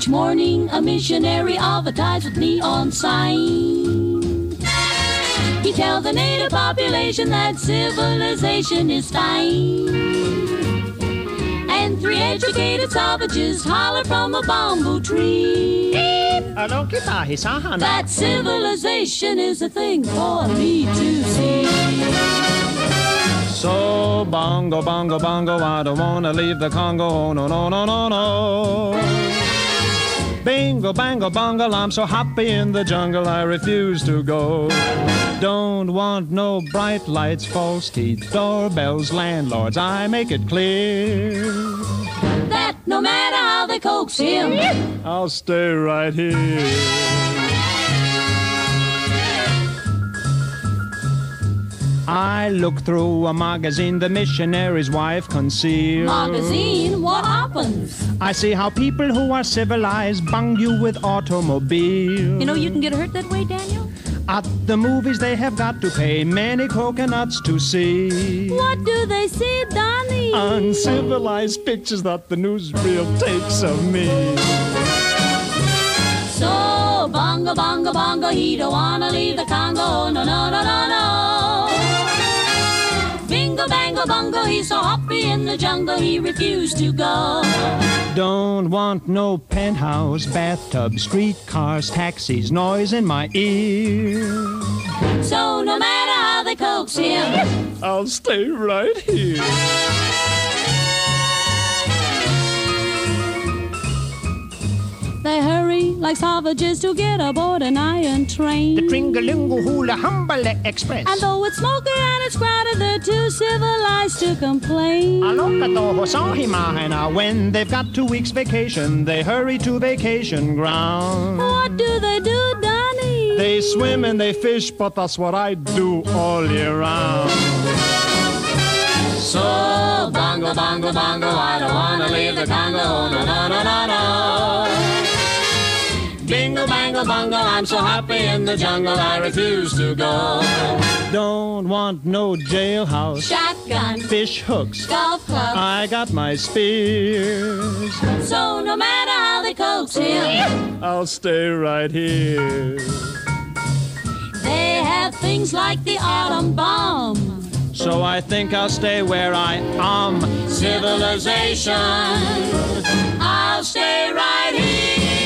Each morning a missionary advertised with neon sign. He tells the native population that civilization is fine. And 3 educated savages holler from a bamboo tree that civilization is a thing for me to see. So bongo, bongo, bongo, I don't wanna leave the Congo, oh, no, no, no, no, no. Bingo, bango, bongo, I'm so happy in the jungle, I refuse to go. Don't want no bright lights, false teeth, doorbells, landlords, I make it clear that no matter how they coax him, I'll stay right here. I look through a magazine the missionary's wife concealed. Magazine? What happens? I see how people who are civilized bung you with automobiles. You know you can get hurt that way, Daniel? At the movies they have got to pay many coconuts to see. What do they see, Donnie? Uncivilized pictures that the newsreel takes of me. So, bongo, bongo, bongo, he don't wanna leave the Congo, no, no, no, no, no. Bingo, bango, bongo, he's so happy in the jungle, he refused to go. Don't want no penthouse, bathtub, streetcars, taxis, noise in my ear. So no matter how they coax him, I'll stay right here. They hurry like savages to get aboard an iron train. The Tringalingo Hula Humbale Express. And though it's smoky and it's crowded, they're too civilized to complain. When they've got 2 weeks vacation, they hurry to vacation ground. What do they do, Donnie? They swim and they fish, but that's what I do all year round. So, bongo, bongo, bongo, I don't wanna leave the Congo, no, no, no, no, no. Bingo, bango, bongo, I'm so happy in the jungle, I refuse to go. Don't want no jailhouse, Shotgun, fish hooks, golf club, I got my spears. So no matter how they coax him, I'll stay right here. They have things like the atom bomb. So I think I'll stay where I am. Civilization, I'll stay right here.